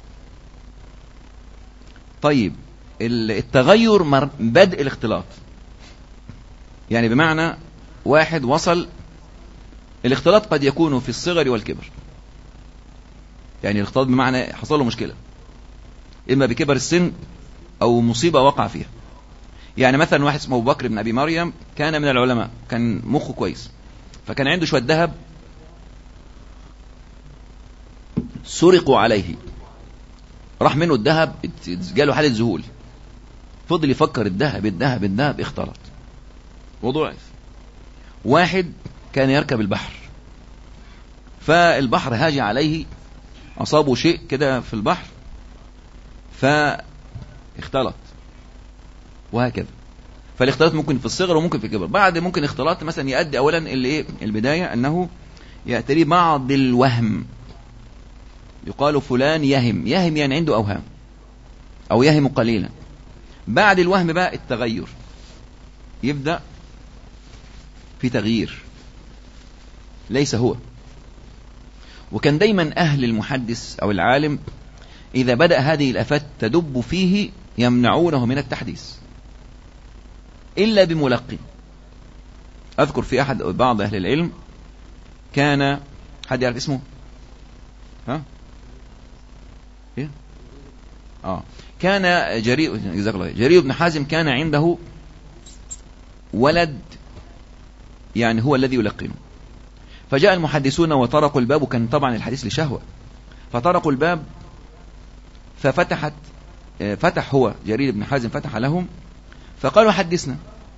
[SPEAKER 4] طيب التغير بدء الاختلاط، يعني بمعنى واحد وصل. الاختلاط قد يكون في الصغر والكبر، يعني الاختلاط بمعنى حصل له مشكلة إما بكبر السن أو مصيبة وقع فيها. يعني مثلا واحد اسمه أبو بكر بن أبي مريم كان من العلماء، كان مخه كويس، فكان عنده شوية ذهب سرقوا عليه، راح منه الذهب، جاله حالة ذهول، فضل يفكر الذهب اختلط وضعف. واحد كان يركب البحر، فالبحر هاج عليه، أصابه شيء كده في البحر فاختلط، وهكذا. فالاختلاط ممكن في الصغر وممكن في الكبر. بعد ممكن اختلاط مثلا يؤدي أولا البداية أنه يأتي بعض الوهم، يقال فلان يهم يعني عنده أوهام أو يهم قليلا. بعد الوهم بقى التغير، يبدأ في تغيير ليس هو. وكان دايما أهل المحدث أو العالم إذا بدأ هذه الآفات تدب فيه يمنعونه من التحديث إلا بملقي. أذكر في بعض أهل العلم كان، حد يعرف اسمه؟ ها؟ إيه؟ كان جرير بن حازم كان عنده ولد يعني هو الذي يلقنه. فجاء المحدثون وطرقوا الباب، وكان طبعا الحديث لشهوة، فطرقوا الباب فتح هو جرير بن حازم فتح لهم، فقالوا حدثنا.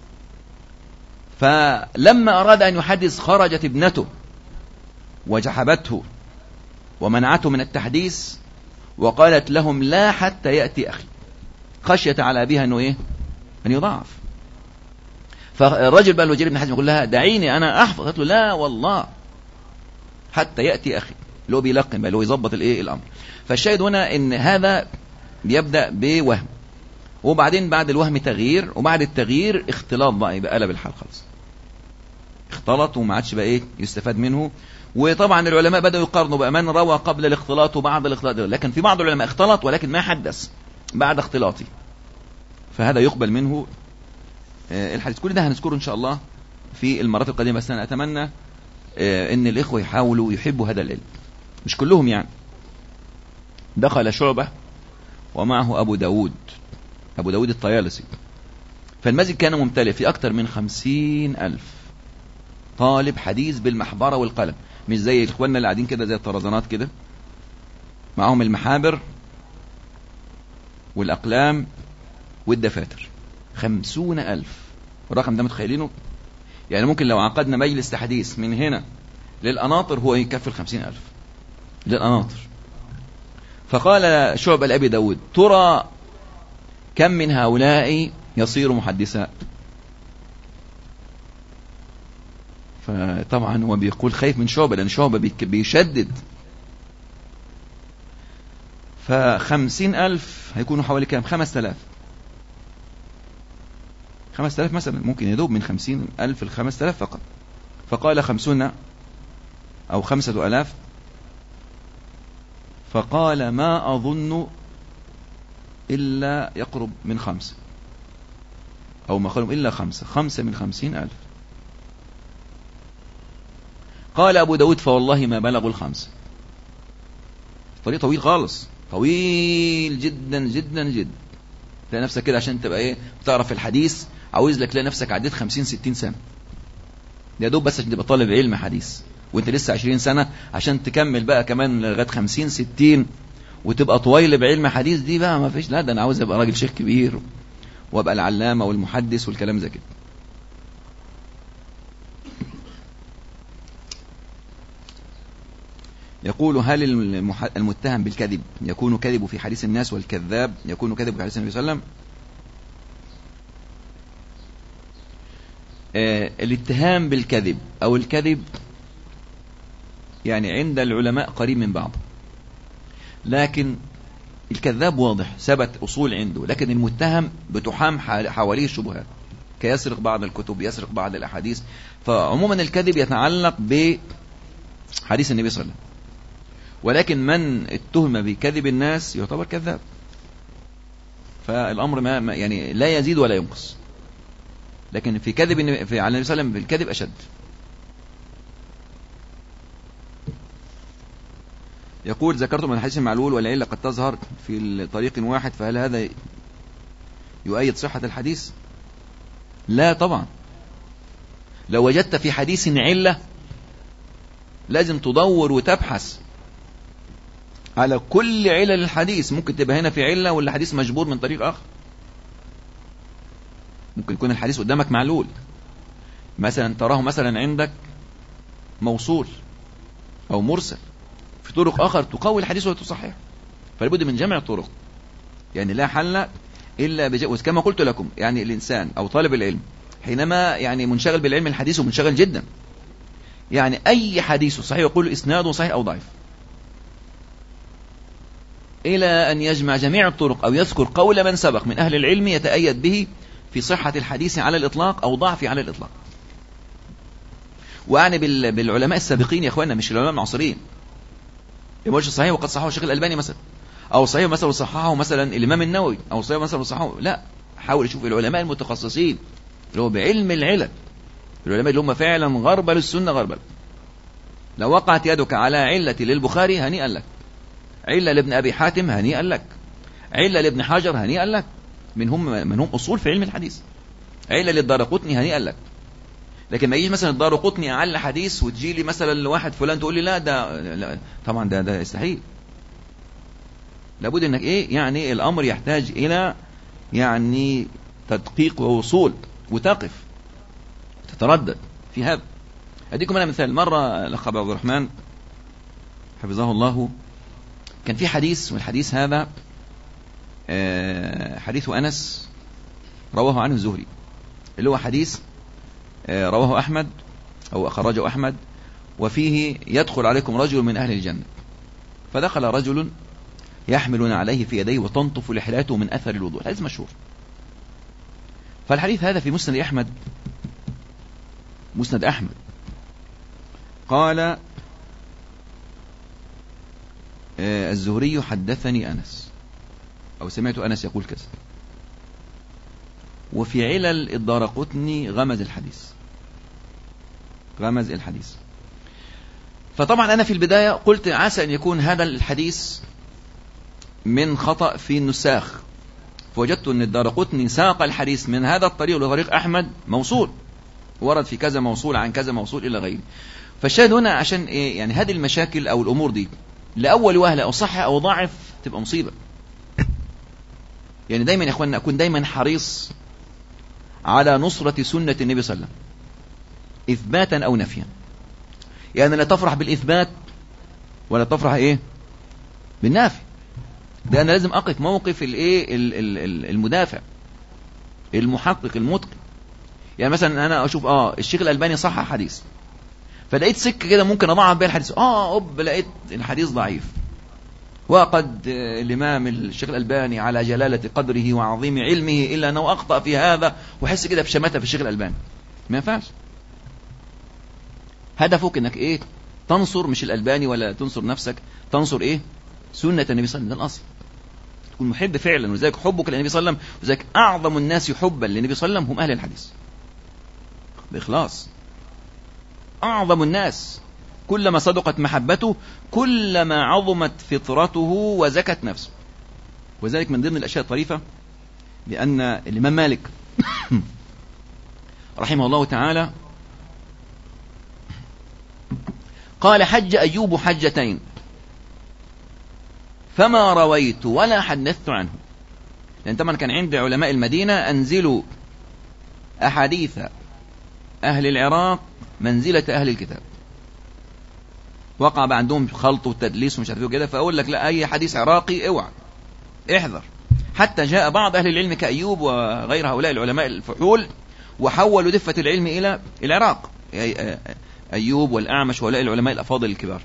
[SPEAKER 4] فلما أراد أن يحدث خرجت ابنته وجحبته ومنعته من التحديث، وقالت لهم لا حتى يأتي أخي، خشية على أبيها أنه أن يضاعف. فالرجل بقى جرير بن حازم يقول لها دعيني أنا أحفظ، قالت له لا والله حتى يأتي أخي، اللي هو بيلقن بقى، اللي هو يظبط الأمر. فالشاهد هنا أن هذا بيبدأ بوهم، وبعدين بعد الوهم تغيير، وبعد التغيير اختلاط بقى، يبقى قلب الحال خالص، اختلط وما عادش بقى ايه يستفاد منه. وطبعا العلماء بدأوا يقارنوا بقى من روى قبل الاختلاط وبعد الاختلاط، لكن في بعض العلماء اختلط ولكن ما حدث بعد اختلاطه، فهذا يقبل منه الحديث. كل ده هنذكره ان شاء الله في المرات القادمة، بس انا اتمنى ان الاخوة يحاولوا يحبوا هذا العلم، مش كلهم يعني. دخل شعبة ومعه أبو داود الطيالسي، فالمسجد كان ممتلئ في أكثر من 50,000 طالب حديث بالمحبرة والقلم، مش زي إخواننا اللي قاعدين كده زي الطرزانات كده، معهم المحابر والأقلام والدفاتر. 50,000، الرقم ده متخيلينه؟ يعني ممكن لو عقدنا مجلس تحديث من هنا للقناطر هو يكفي 50,000 للقناطر. فقال شعبة لأبي داود: ترى كم من هؤلاء يصير محدثا؟ فطبعا هو بيقول خايف من شعبة، لأن شعبة بيشدد. 50,000 هيكونوا حوالي كام؟ 5,000 مثلا، ممكن يدوب من 50,000 ل 5,000 فقط. فقال 50 أو 5,000. فقال: ما أظن إلا يقرب من 5، أو ما قالوا إلا 5 من 50,000. قال أبو داود: فوالله ما بلغوا 5. طريق طويل خالص، طويل جدا جدا جدا. تلاقي نفسك كده عشان تبقى ايه بتعرف الحديث، عاوز لك تلاقي نفسك عديت 50-60 سنة يا دوب، بس عشان تبقى طالب علم حديث، وانت لسه 20 سنة عشان تكمل بقى كمان لغاية 50-60 وتبقى طويل بعلم حديث. دي بقى ما فيش، لا ده انا عاوز ابقى راجل شيخ كبير وابقى العلامة والمحدث والكلام زي كده. يقول: هل المتهم بالكذب يكون كذب في حديث الناس، والكذاب يكون كذب في حديث النبي صلى الله عليه وسلم؟ الاتهام بالكذب أو الكذب يعني عند العلماء قريب من بعض، لكن الكذاب واضح ثبت أصول عنده، لكن المتهم بتحام حواليه الشبهات، كيسرق بعض الكتب، يسرق بعض الأحاديث. فعموما الكذب يتعلق بحديث النبي صلى الله عليه وسلم، ولكن من اتهم بكذب الناس يعتبر كذاب. فالأمر ما يعني لا يزيد ولا ينقص، لكن في كذب على النبي صلى الله عليه وسلم بالكذب أشد. يقول: ذكرت من الحديث المعلول والعلة قد تظهر في طريق واحد، فهل هذا يؤيد صحة الحديث؟ لا طبعا. لو وجدت في حديث علة لازم تدور وتبحث على كل علل الحديث. ممكن تبقى هنا في علة والحديث مجبور من طريق آخر، ممكن يكون الحديث قدامك معلول، مثلا تراه مثلا عندك موصول أو مرسل، في طرق آخر تقوي الحديث وتصحيح. فلابد من جمع الطرق، يعني لا حل إلا كما قلت لكم. يعني الإنسان أو طالب العلم حينما يعني منشغل بالعلم الحديث ومنشغل جدا، يعني أي حديث صحيح يقول إسناده صحيح أو ضعيف، إلى أن يجمع جميع الطرق أو يذكر قول من سبق من أهل العلم يتأيد به في صحة الحديث على الإطلاق أو ضعفه على الإطلاق. وأعني بالعلماء السابقين يا أخوانا، مش العلماء المعاصرين. يقولش صحيح وقد صححه الشيخ الألباني مثلا، أو صحيح مثلا وصححه مثلا الإمام النووي، أو صحيح مثلا وصححه. لا، حاول يشوف العلماء المتخصصين اللي هو بعلم العلل، العلماء اللي هم فعلا غربل السنة غربل. لو وقعت يدك على علة للبخاري هنيئا لك، علة لابن أبي حاتم هنيئا لك، علة لابن حجر هنيئا لك، من هم أصول في علم الحديث. علة للدارقطني هنيئا لك. لكن ما يجي مثلا الدارقطني أعلى حديث وتجي لي مثلا لواحد فلان تقول لي لا طبعا ده يستحيل. لابد انك يعني الأمر يحتاج إلى يعني تدقيق ووصول، وتقف تتردد في هذا. أديكم أنا مثال. مرة الأخ عبد الرحمن حفظه الله كان في حديث، والحديث هذا حديث أنس رواه عنه الزهري، اللي هو حديث رواه أحمد أو أخرجه أحمد، وفيه: يدخل عليكم رجل من أهل الجنة. فدخل رجل يحملون عليه في يديه وتنطف لحياته من أثر الوضوء. الحديث مشهور. فالحديث هذا في مسند أحمد. مسند أحمد قال الزهري حدثني أنس، أو سمعت أنس يقول كذا. وفي علل الدارقطني غمز الحديث. فطبعا أنا في البداية قلت عسى أن يكون هذا الحديث من خطأ في النساخ، فوجدت أن الدارقطني ساق الحديث من هذا الطريق لطريق أحمد موصول، ورد في كذا موصول عن كذا موصول إلى غيره. فالشاهد هنا عشان إيه؟ يعني هذه المشاكل أو الأمور دي لأول وهلة أو صح أو ضعف تبقى مصيبة. يعني دايما يا إخواننا أكون دايما حريص على نصرة سنة النبي صلى الله عليه وسلم إثباتا أو نفيا. يعني لا تفرح بالإثبات ولا تفرح إيه بالنافي. ده أنا لازم أقف موقف الإيه المدافع المحقق المتقن. يعني مثلا أنا أشوف الشيخ الألباني صح حديث، فلقيت سكة كده ممكن أضعف بها الحديث، لقيت الحديث ضعيف، وقد الإمام الشيخ الألباني على جلالة قدره وعظيم علمه إلا أنه أخطأ في هذا، وحس كده بشماتة في الشيخ الألباني. ما ينفعش. هدفك انك ايه؟ تنصر مش الألباني ولا تنصر نفسك، تنصر ايه؟ سنة النبي صلى الله عليه وسلم. ده الأصل. تكون محب فعلا، وذلك حبك للنبي صلى الله عليه وسلم، وذلك أعظم الناس حبا للنبي صلى الله عليه وسلم هم أهل الحديث بإخلاص. أعظم الناس كلما صدقت محبته كلما عظمت فطرته وزكت نفسه. وذلك من ضمن الأشياء الطريفة لأن الإمام مالك رحمه الله تعالى قال حج أيوب حجتين فما رويت ولا حدثت عنه. لأن طبعا كان عند علماء المدينة أنزلوا أحاديث أهل العراق منزلة أهل الكتاب. وقع عندهم خلط والتدليس ومش عارف ايه كده، فأقول لك لا، أي حديث عراقي اوعى احذر. حتى جاء بعض أهل العلم كأيوب وغير هؤلاء العلماء الفحول وحولوا دفة العلم إلى العراق، أيوب والأعمش وهؤلاء العلماء الأفاضل الكبار.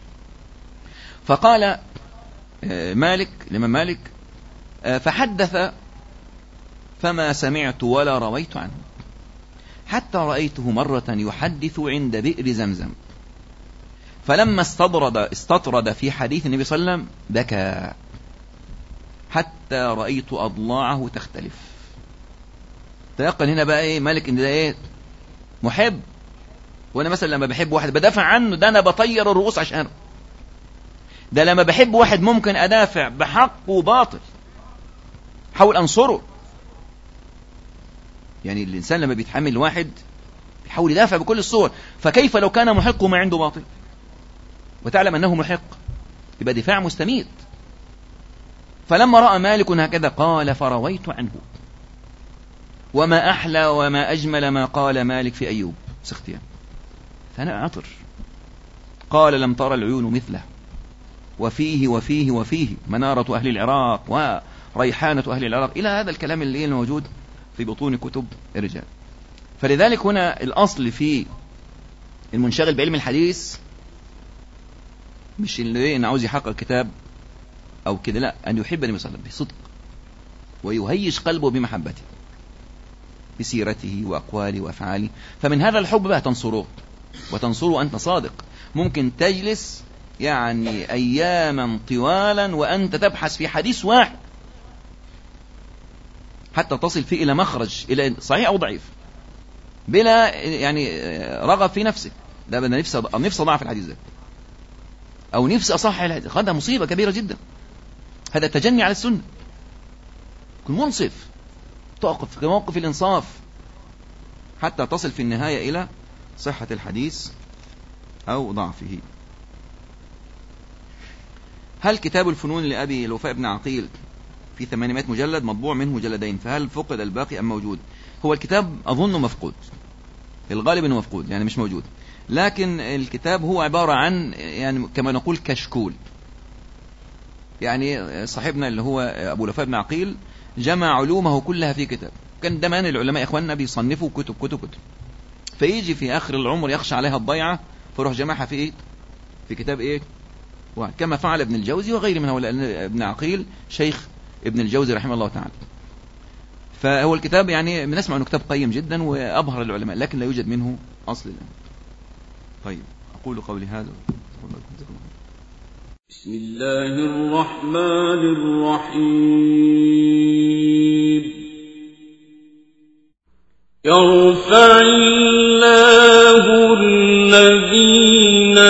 [SPEAKER 4] فقال مالك الإمام مالك فحدث فما سمعت ولا رويت عنه، حتى رأيته مرة يحدث عند بئر زمزم، فلما استطرد في حديث النبي صلى الله عليه وسلم بكى حتى رأيت أضلاعه تختلف. تيقن هنا بقى ايه مالك ان ده ايه محب. وانا مثلا لما بحب واحد بدافع عنه، ده انا بطير الرؤوس عشانه. ده لما بحب واحد ممكن ادافع بحق وباطل، حاول انصره. يعني الانسان لما بيتحمل واحد بيحاول يدافع بكل الصور، فكيف لو كان محق وما عنده باطل وتعلم انه محق؟ يبقى دفاع مستميت. فلما رأى مالك هكذا قال فرويت عنه. وما أحلى وما أجمل ما قال مالك في أيوب سختيان ثناء عطر. قال لم ترى العيون مثله، وفيه وفيه وفيه منارة أهل العراق وريحانة أهل العراق، إلى هذا الكلام اللي موجود في بطون كتب الرجال. فلذلك هنا الأصل في المنشغل بعلم الحديث مش اللي إن عاوز يحقق كتاب أو كده، لا، أن يحب النبي صلى الله عليه وسلم بصدق ويهيج قلبه بمحبته بسيرته وأقواله وأفعاله. فمن هذا الحب بقى تنصره، وتنصره أنت صادق. ممكن تجلس يعني أياما طوالا وأنت تبحث في حديث واحد حتى تصل فيه إلى مخرج، إلى صحيح أو ضعيف، بلا يعني رغب في نفسك. ده أنا نفسي أضعف الحديث ده، أو نفسي أصحح الحديث. هذا مصيبة كبيرة جدا. هذا تجني على السنة. كن منصف، تقف في موقف الإنصاف حتى تصل في النهاية إلى صحة الحديث أو ضعفه. هل كتاب الفنون لأبي الوفاء بن عقيل في 800 مجلد مطبوع منه مجلدين، فهل فقد الباقي أم موجود؟ هو الكتاب أظنه مفقود، الغالب أنه مفقود يعني مش موجود. لكن الكتاب هو عبارة عن يعني كما نقول كشكول. يعني صاحبنا اللي هو أبو الوفاء بن عقيل جمع علومه كلها في كتاب. كان دمان العلماء إخواننا بيصنفوا كتب كتب كتب، فيجي في آخر العمر يخشى عليها الضيعة، فيروح جمعها في إيه؟ في كتاب إيه؟ كما فعل ابن الجوزي وغيره من هؤلاء. ابن عقيل شيخ ابن الجوزي رحمه الله تعالى. فهو الكتاب يعني بنسمع انه كتاب قيم جدا وابهر العلماء، لكن لا يوجد منه اصل الان. طيب اقول قولي هذا.
[SPEAKER 5] بسم الله الرحمن الرحيم. يرفع الله الذين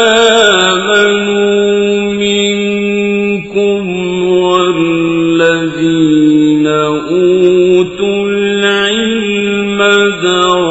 [SPEAKER 5] آمنوا منكم والذين أوتوا العلم درجات